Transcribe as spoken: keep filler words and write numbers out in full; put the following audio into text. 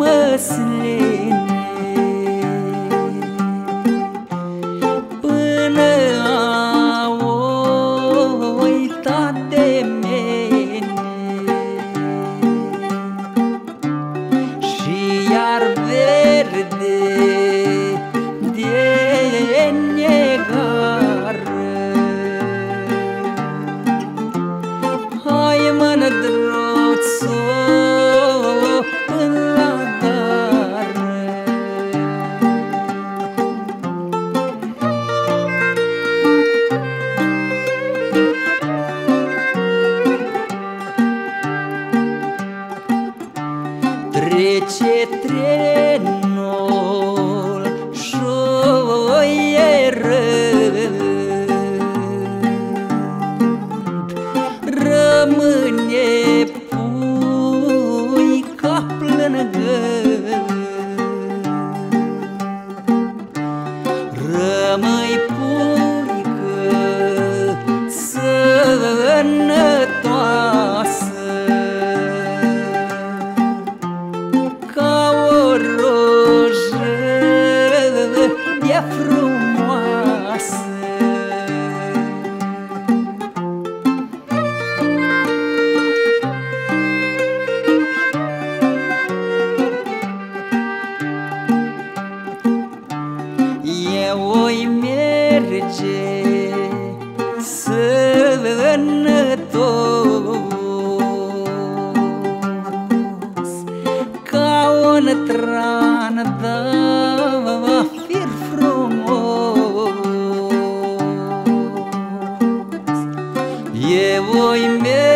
măsline, până a uitat de mine și iar verde de negară. Hai mă, nădruțo, până la gară. Trece trenul șoierând, rămâne puica plângând, rămâi puică sănătoasă, ca o rojă de frumoasă. Eu oi merge sănătos ca un trandafir frumos. Eu oi merge